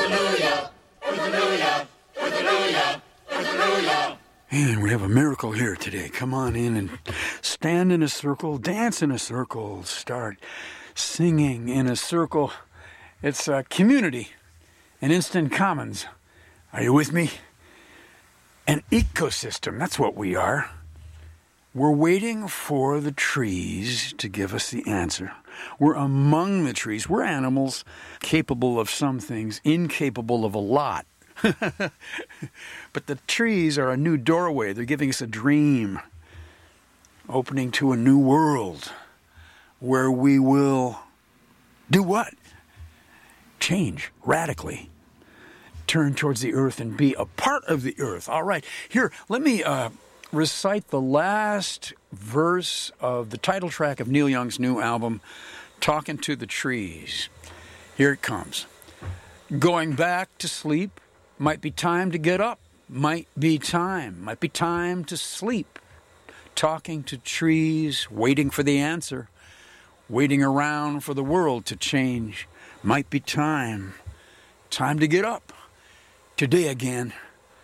And we have a miracle here today. Come on in and stand in a circle, dance in a circle, start singing in a circle. It's a community, an instant commons. Are you with me? An ecosystem, that's what we are. We're waiting for the trees to give us the answer. We're among the trees. We're animals capable of some things, incapable of a lot. But the trees are a new doorway. They're giving us a dream, opening to a new world where we will do what? Change radically. Turn towards the earth and be a part of the earth. All right, here, let me recite the last verse of the title track of Neil Young's new album, Talking to the Trees. Here it comes. Going back to sleep. Might be time to get up. Might be time to sleep. Talking to trees, waiting for the answer. Waiting around for the world to change. Might be time to get up. Today again.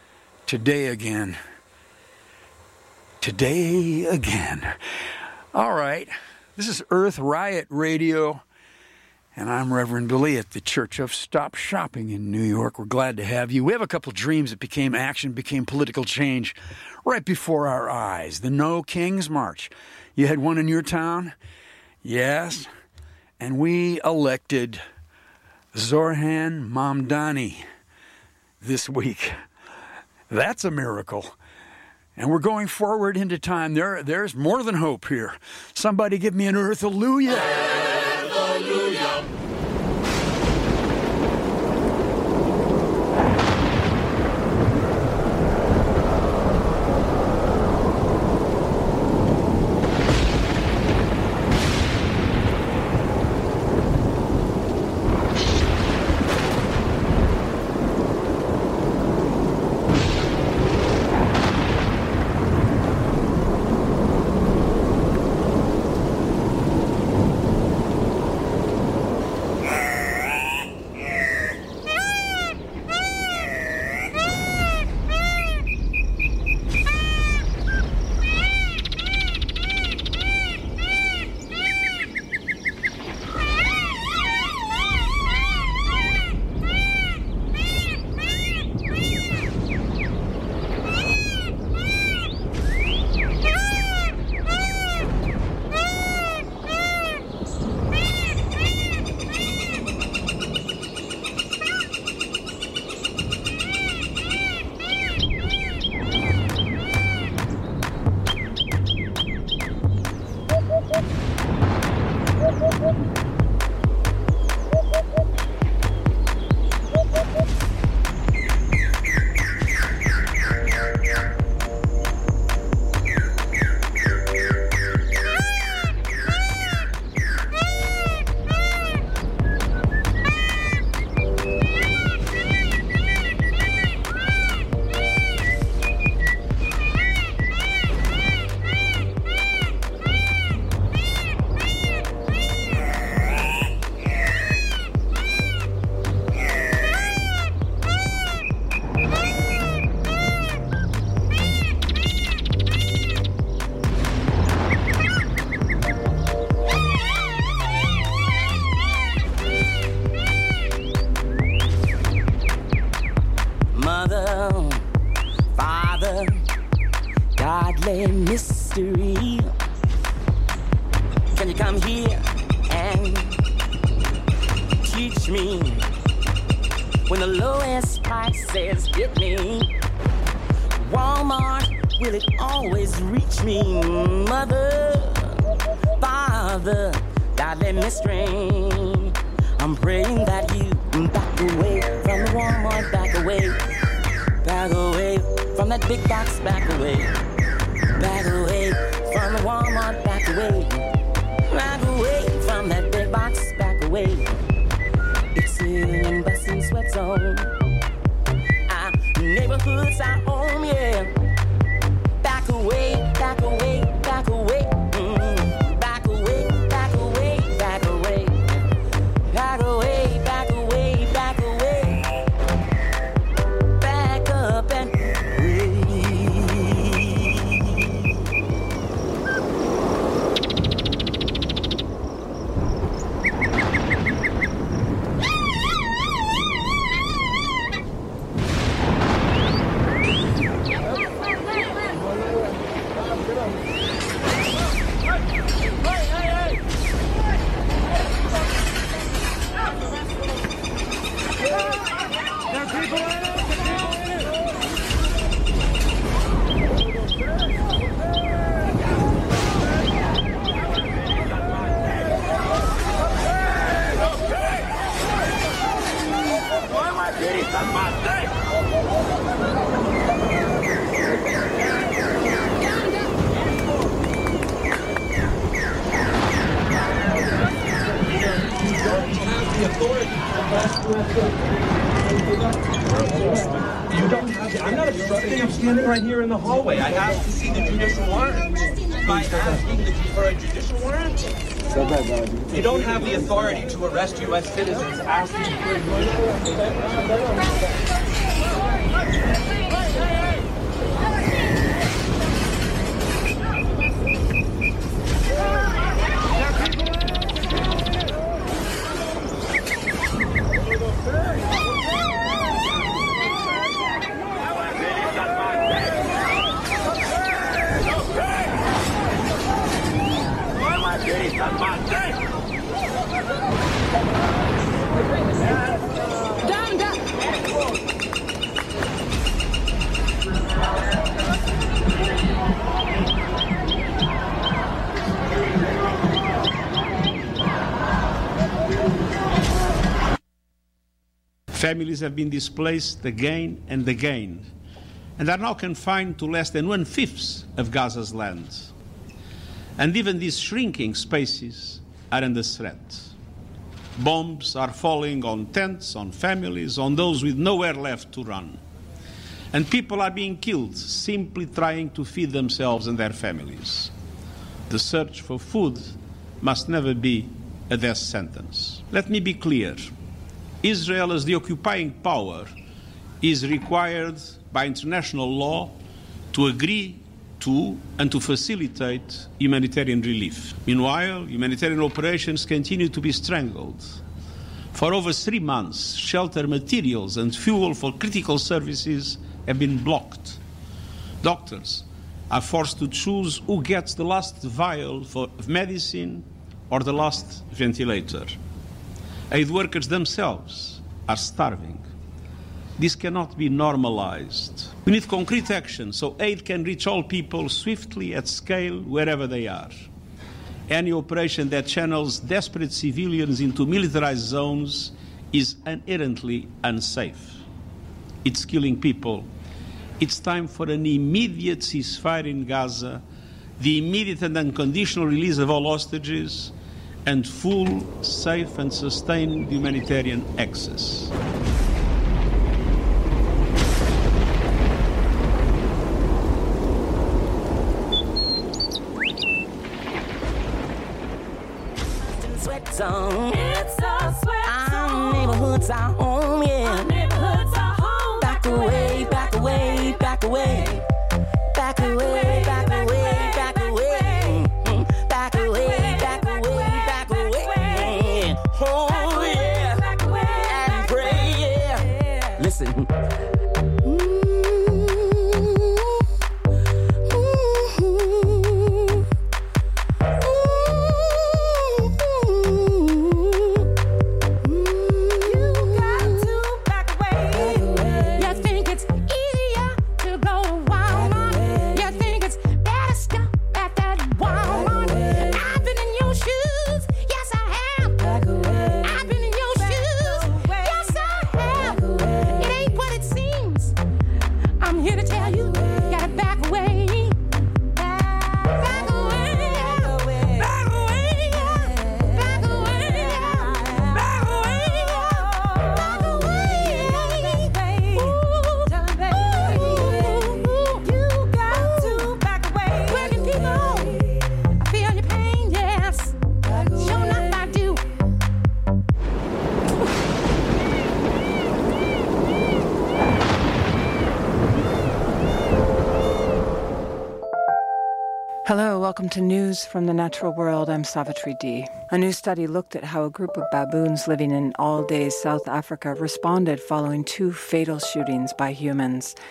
All right, this is Earth Riot Radio. And I'm Reverend Billy at the Church of Stop Shopping in New York. We're glad to have you. We have a couple dreams that became action, became political change right before our eyes. The No Kings March. You had one in your town? Yes. And we elected Zoran Mamdani this week. That's a miracle. And we're going forward into time. There's more than hope here. Somebody give me an earth hallelujah. Hallelujah. mystery. Can you come here and teach me when the lowest prices hit me? Walmart, will it always reach me? Mother, Father, God let me string. I'm praying that you back away from the Walmart, back away from that big box, back away from the Walmart, back away from that big box, back away. It's in busting sweat zone. Our neighborhoods are home, yeah. Back away, back away, back away. Back away, back away, back away. Back away, back away, back away. You don't have to. I'm not obstructing. I'm standing right here in the hallway. I have to see the judicial warrant. By asking for a judicial warrant, you don't have the authority to arrest U.S. citizens asking for a judicial warrant. Families have been displaced again and again, and are now confined to less than 1/5 of Gaza's land. And even these shrinking spaces are under threat. Bombs are falling on tents, on families, on those with nowhere left to run. And people are being killed simply trying to feed themselves and their families. The search for food must never be a death sentence. Let me be clear. Israel, as the occupying power, is required by international law to agree to and to facilitate humanitarian relief. Meanwhile, humanitarian operations continue to be strangled. For over 3 months, shelter materials and fuel for critical services have been blocked. Doctors are forced to choose who gets the last vial of medicine or the last ventilator. Aid workers themselves are starving. This cannot be normalized. We need concrete action so aid can reach all people swiftly at scale wherever they are. Any operation that channels desperate civilians into militarized zones is inherently unsafe. It's killing people. It's time for an immediate ceasefire in Gaza, the immediate and unconditional release of all hostages, and full, safe and sustained humanitarian access. Sweat zone. It's a sweat zone. Our neighborhoods are home, yeah. Our neighborhoods are home. Back away, back away, back away. Back away, back away, back away. Back away, back away, back away. Oh, yeah. And pray, yeah. Listen. Hello, welcome to News from the Natural World. I'm Savitri D. A new study looked at how a group of baboons living in all-days South Africa responded following 2 fatal shootings by humans.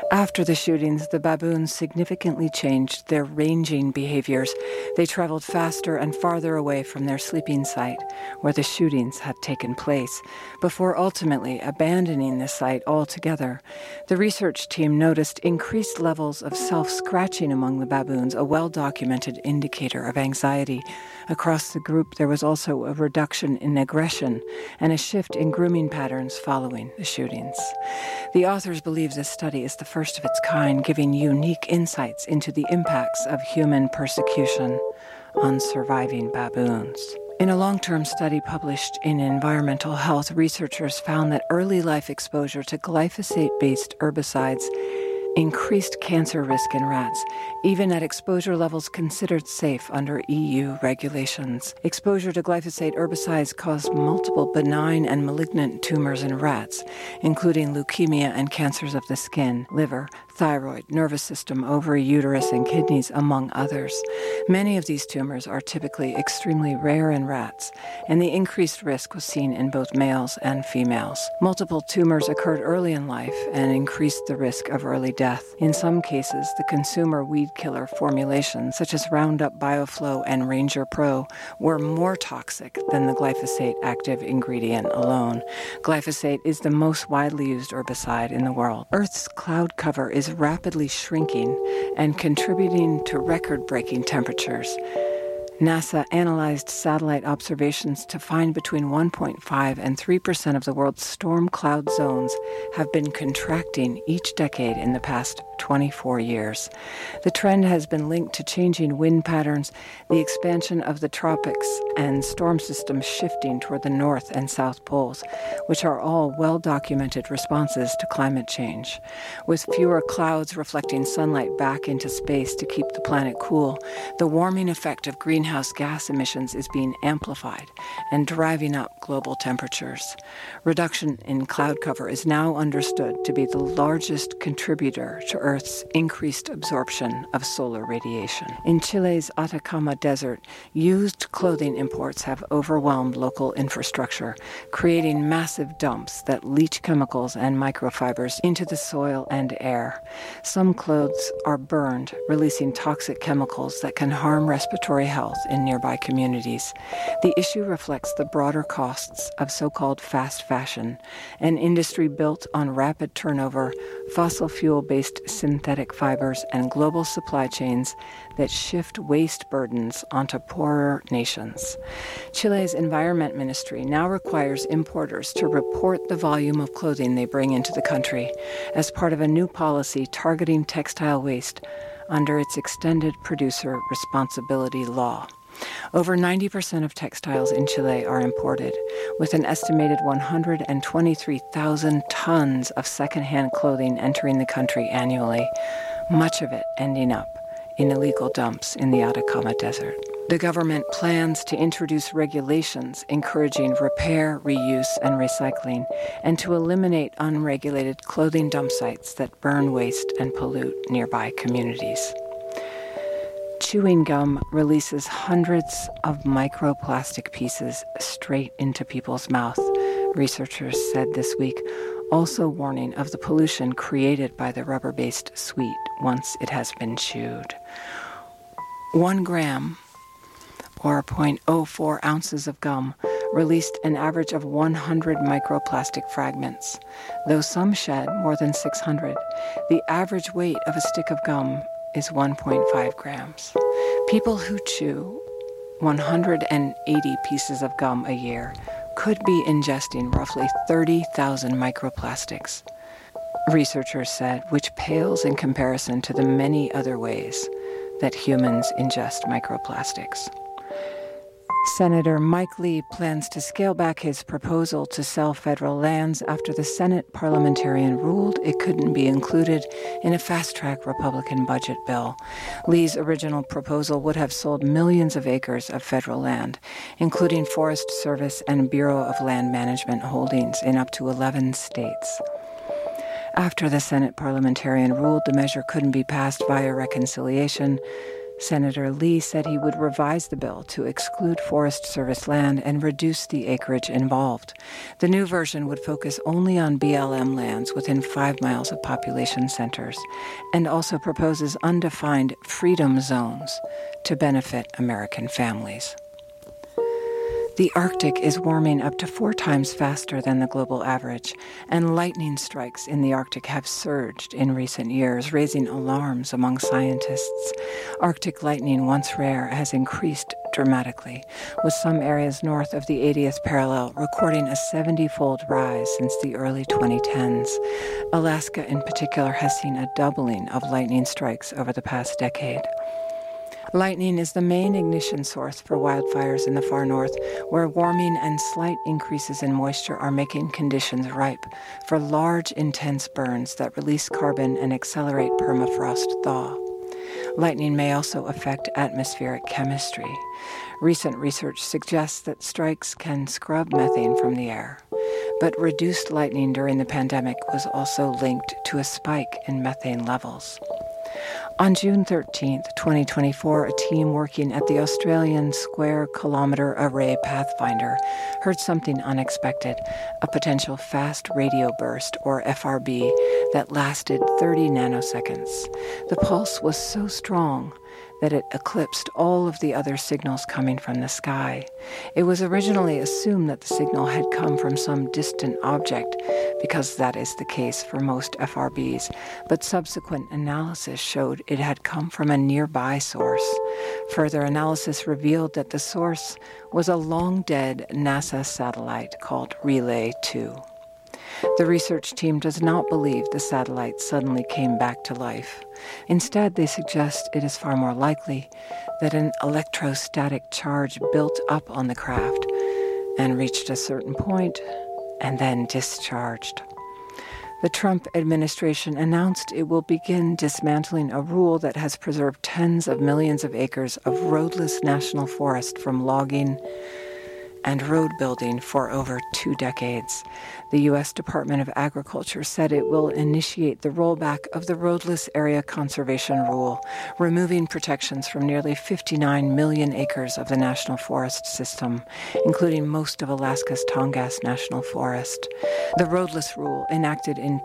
After the shootings, the baboons significantly changed their ranging behaviors. They traveled faster and farther away from their sleeping site, where the shootings had taken place, before ultimately abandoning the site altogether. The research team noticed increased levels of self-scratching among the baboons, a well-documented indicator of anxiety. Across the group, there was also a reduction in aggression and a shift in grooming patterns following the shootings. The authors believe this study is the first of its kind, giving unique insights into the impacts of human persecution on surviving baboons. In a long-term study published in Environmental Health, researchers found that early life exposure to glyphosate-based herbicides increased cancer risk in rats, even at exposure levels considered safe under EU regulations. Exposure to glyphosate herbicides caused multiple benign and malignant tumors in rats, including leukemia and cancers of the skin, liver, thyroid, nervous system, ovary, uterus, and kidneys, among others. Many of these tumors are typically extremely rare in rats, and the increased risk was seen in both males and females. Multiple tumors occurred early in life and increased the risk of early death. In some cases, the consumer weed killer formulations, such as Roundup BioFlow and Ranger Pro, were more toxic than the glyphosate active ingredient alone. Glyphosate is the most widely used herbicide in the world. Earth's cloud cover is rapidly shrinking and contributing to record-breaking temperatures. NASA analyzed satellite observations to find between 1.5 and 3% of the world's storm cloud zones have been contracting each decade in the past 24 years. The trend has been linked to changing wind patterns, the expansion of the tropics, and storm systems shifting toward the north and south poles, which are all well-documented responses to climate change. With fewer clouds reflecting sunlight back into space to keep the planet cool, the warming effect of greenhouse gas emissions is being amplified and driving up global temperatures. Reduction in cloud cover is now understood to be the largest contributor to Earth's increased absorption of solar radiation. In Chile's Atacama Desert, used clothing imports have overwhelmed local infrastructure, creating massive dumps that leach chemicals and microfibers into the soil and air. Some clothes are burned, releasing toxic chemicals that can harm respiratory health in nearby communities. The issue reflects the broader costs of so-called fast fashion, an industry built on rapid turnover, fossil fuel-based synthetic fibers, and global supply chains that shift waste burdens onto poorer nations. Chile's Environment Ministry now requires importers to report the volume of clothing they bring into the country as part of a new policy targeting textile waste under its Extended Producer Responsibility Law. Over 90% of textiles in Chile are imported, with an estimated 123,000 tons of secondhand clothing entering the country annually, much of it ending up in illegal dumps in the Atacama Desert. The government plans to introduce regulations encouraging repair, reuse, and recycling, and to eliminate unregulated clothing dump sites that burn waste and pollute nearby communities. Chewing gum releases hundreds of microplastic pieces straight into people's mouth, researchers said this week, also warning of the pollution created by the rubber-based sweet once it has been chewed. 1 gram, or 0.04 ounces of gum, released an average of 100 microplastic fragments. Though some shed more than 600, the average weight of a stick of gum is 1.5 grams. People who chew 180 pieces of gum a year could be ingesting roughly 30,000 microplastics, researchers said, which pales in comparison to the many other ways that humans ingest microplastics. Senator Mike Lee plans to scale back his proposal to sell federal lands after the Senate parliamentarian ruled it couldn't be included in a fast-track Republican budget bill. Lee's original proposal would have sold millions of acres of federal land, including Forest Service and Bureau of Land Management holdings in up to 11 states. After the Senate parliamentarian ruled the measure couldn't be passed via reconciliation, Senator Lee said he would revise the bill to exclude Forest Service land and reduce the acreage involved. The new version would focus only on BLM lands within 5 miles of population centers and also proposes undefined freedom zones to benefit American families. The Arctic is warming up to 4 times faster than the global average, and lightning strikes in the Arctic have surged in recent years, raising alarms among scientists. Arctic lightning, once rare, has increased dramatically, with some areas north of the 80th parallel recording a 70-fold rise since the early 2010s. Alaska, in particular, has seen a doubling of lightning strikes over the past decade. Lightning is the main ignition source for wildfires in the far north, where warming and slight increases in moisture are making conditions ripe for large, intense burns that release carbon and accelerate permafrost thaw. Lightning may also affect atmospheric chemistry. Recent research suggests that strikes can scrub methane from the air. But reduced lightning during the pandemic was also linked to a spike in methane levels. On June 13, 2024, a team working at the Australian Square Kilometre Array Pathfinder heard something unexpected, a potential fast radio burst, or FRB, that lasted 30 nanoseconds. The pulse was so strong that it eclipsed all of the other signals coming from the sky. It was originally assumed that the signal had come from some distant object, because that is the case for most FRBs, but subsequent analysis showed it had come from a nearby source. Further analysis revealed that the source was a long-dead NASA satellite called Relay 2. The research team does not believe the satellite suddenly came back to life. Instead, they suggest it is far more likely that an electrostatic charge built up on the craft and reached a certain point and then discharged. The Trump administration announced it will begin dismantling a rule that has preserved tens of millions of acres of roadless national forest from logging and road building for over 2 decades. The U.S. Department of Agriculture said it will initiate the rollback of the Roadless Area Conservation Rule, removing protections from nearly 59 million acres of the national forest system, including most of Alaska's Tongass National Forest. The Roadless Rule, enacted in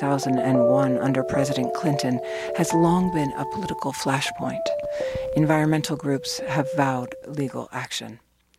2001 under President Clinton, has long been a political flashpoint. Environmental groups have vowed legal action.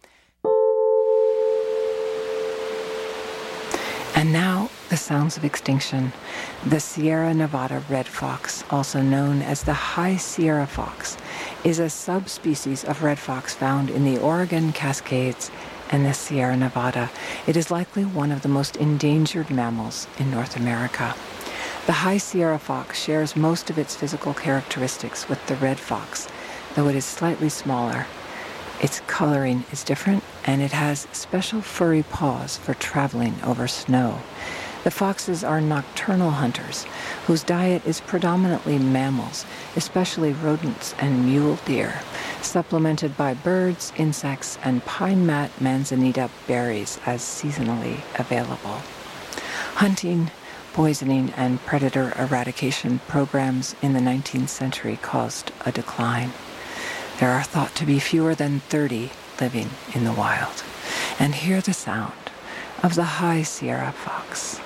And now, the sounds of extinction. The Sierra Nevada red fox, also known as the high Sierra fox, is a subspecies of red fox found in the Oregon Cascades and the Sierra Nevada. It is likely one of the most endangered mammals in North America. The high Sierra fox shares most of its physical characteristics with the red fox, though it is slightly smaller. Its coloring is different, and it has special furry paws for traveling over snow. The foxes are nocturnal hunters, whose diet is predominantly mammals, especially rodents and mule deer, supplemented by birds, insects, and pine mat manzanita berries as seasonally available. Hunting, poisoning, and predator eradication programs in the 19th century caused a decline. There are thought to be fewer than 30 living in the wild. And hear the sound of the high Sierra fox.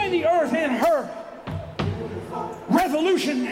join the earth in her revolution.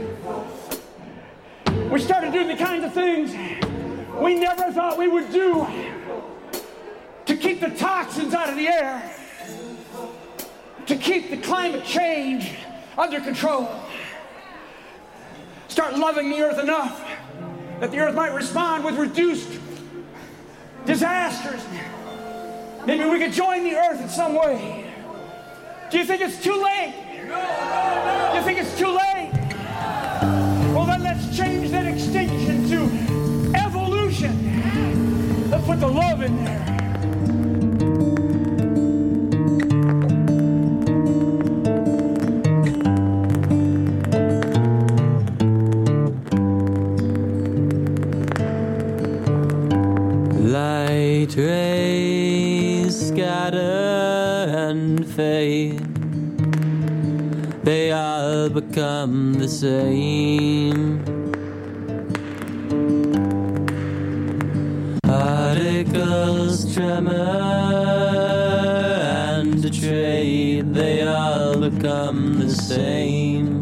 We started doing the kinds of things we never thought we would do to keep the toxins out of the air, to keep the climate change under control. Start loving the earth enough that the earth might respond with reduced disasters. Maybe we could join the earth in some way. Do you think it's too late? Do you think it's too late? Well, then let's change that extinction to evolution. Let's put the love in there. Light rays scatter and fade. They all become the same. Particles tremor and detrade. They all become the same.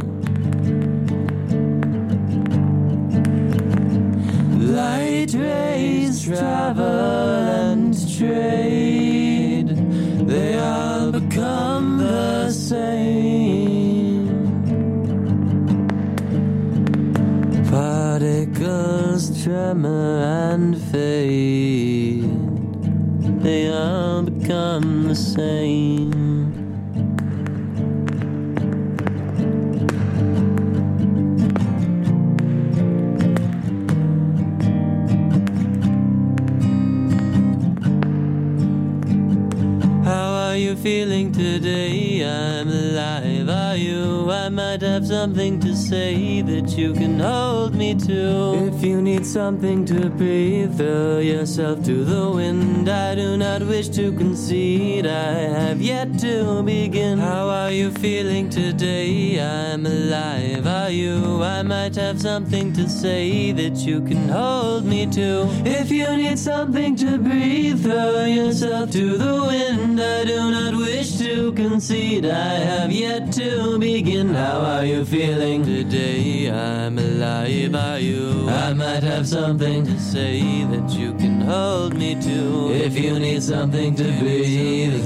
Light rays travel and trade. They all become the same. Particles tremor and fade. They all become the same. Feeling today, I'm alive. Are you? I might have something to say that you can hold me to. If you need something to breathe, throw yourself to the wind. I do not wish to concede, I have yet to begin. How are you feeling today? I'm alive. Are you? I might have something to say that you can hold me to. If you need something to breathe, throw yourself to the wind. I do not wish to concede, I have yet to begin. How are you feeling today? I'm alive. Are you? I might have something to say that you can hold me to. If you need something to breathe.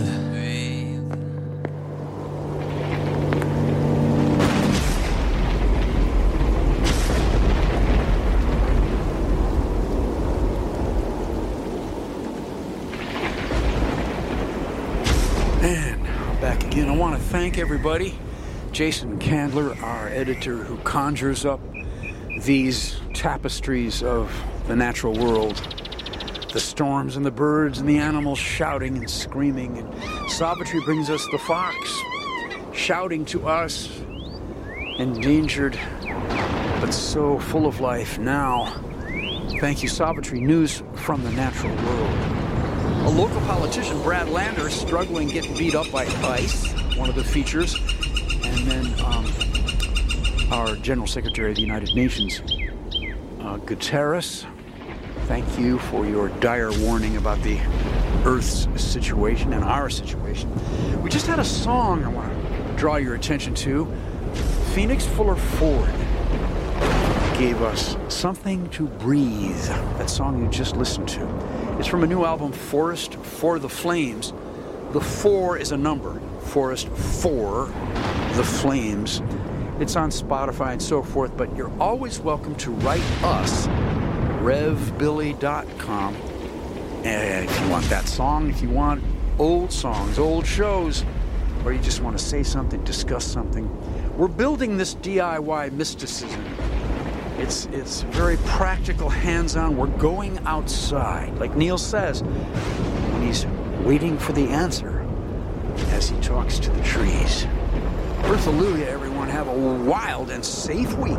Thank everybody. Jason Candler, our editor, who conjures up these tapestries of the natural world. The storms and the birds and the animals shouting and screaming. And Savitri brings us the fox shouting to us, endangered, but so full of life now. Thank you, Savitri. News from the natural world. A local politician, Brad Lander, struggling, getting beat up by ice. One of the features, and then our General Secretary of the United Nations, Guterres. Thank you for your dire warning about the Earth's situation and our situation. We just had a song I want to draw your attention to. Phoenix Fuller Ford gave us Something to Breathe, that song you just listened to. It's from a new album, Forest for the Flames. The 4 is a number. Forest for the Flames. It's on Spotify and so forth, but you're always welcome to write us, revbilly.com. And if you want that song, if you want old songs, old shows, or you just want to say something, discuss something. We're building this DIY mysticism. It's very practical, hands-on. We're going outside. Like Neil says, when he's waiting for the answer, as he talks to the trees. Earth-alleluia, everyone. Have a wild and safe week.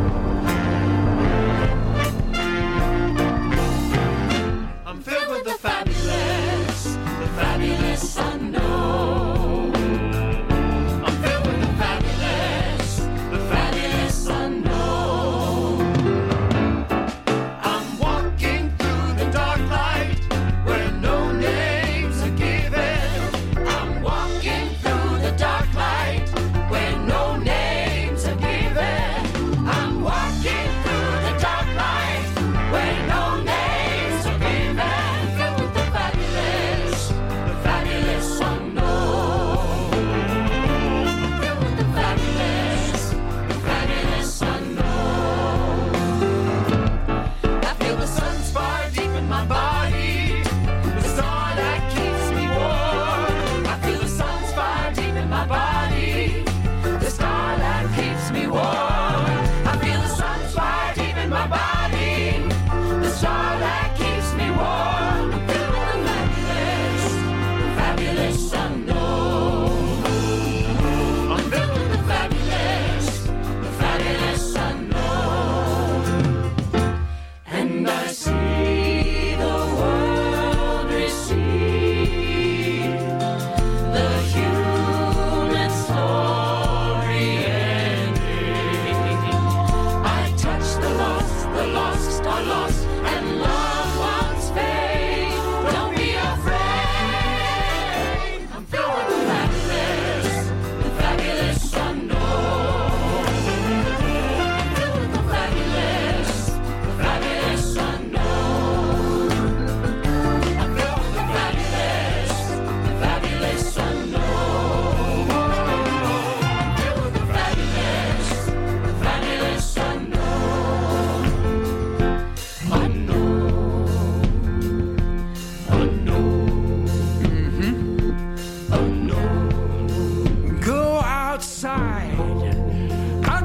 I'm filled with the fabulous unknown. I'm filled with the fabulous unknown. I'm walking through the dark light where no names are given. I'm walking through the dark light.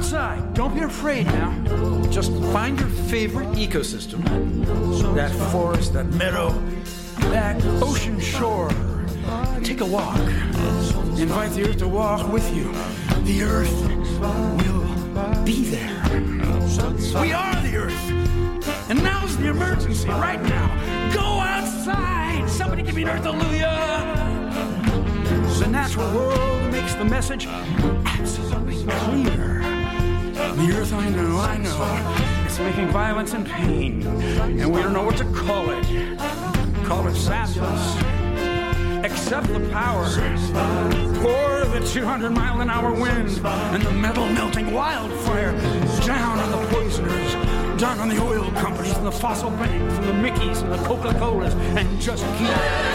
outside. Don't be afraid now. Just find your favorite ecosystem. That forest, that meadow, that ocean shore. Take a walk. Invite the earth to walk with you. The earth will be there. We are the earth. And now's the emergency, right now. Go outside. Somebody give me an earth hallelujah. The natural world makes the message absolutely clear. The earth, I know, it's making violence and pain, and we don't know what to call it. Call it sadness. Accept the power. Pour the 200-mile-an-hour wind and the metal-melting wildfire down on the poisoners, down on the oil companies and the fossil banks and the Mickeys and the Coca-Colas, and just keep...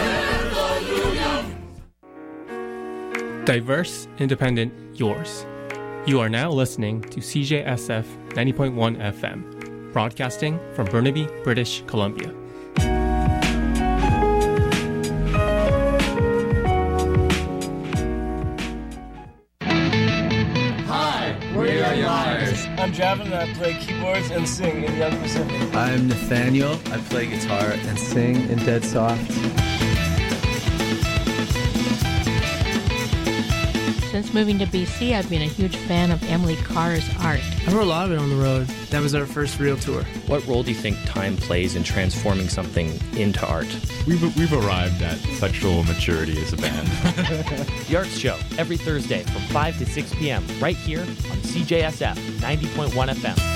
Diverse, independent, yours. You are now listening to CJSF 90.1 FM, broadcasting from Burnaby, British Columbia. Hi, we are Liars. I'm Javin, and I play keyboards and sing in Young Pacific. I'm Nathaniel. I play guitar and sing in Dead Soft. Since moving to BC, I've been a huge fan of Emily Carr's art. I wrote a lot of it on the road. That was our first real tour. What role do you think time plays in transforming something into art? We've arrived at sexual maturity as a band. The Arts Show, every Thursday from 5 to 6 p.m. right here on CJSF 90.1 FM.